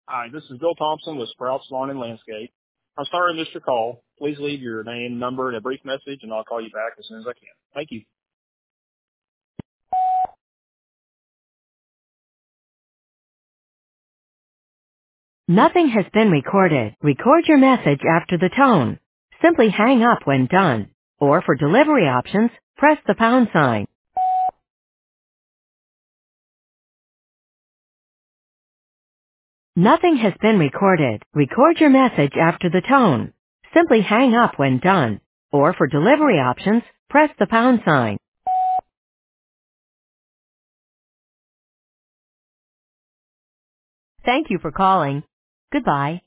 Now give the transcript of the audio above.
Hi, this is Bill Thompson with Sprouts Lawn and Landscape. I'm sorry I missed your call. Please leave your name, number, and a brief message, and I'll call you back as soon as I can. Thank you. Nothing has been recorded. Record your message after the tone. Simply hang up when done. Or for delivery options, press the pound sign. Nothing has been recorded. Record your message after the tone. Simply hang up when done. Or for delivery options, press the pound sign. Thank you for calling. Goodbye.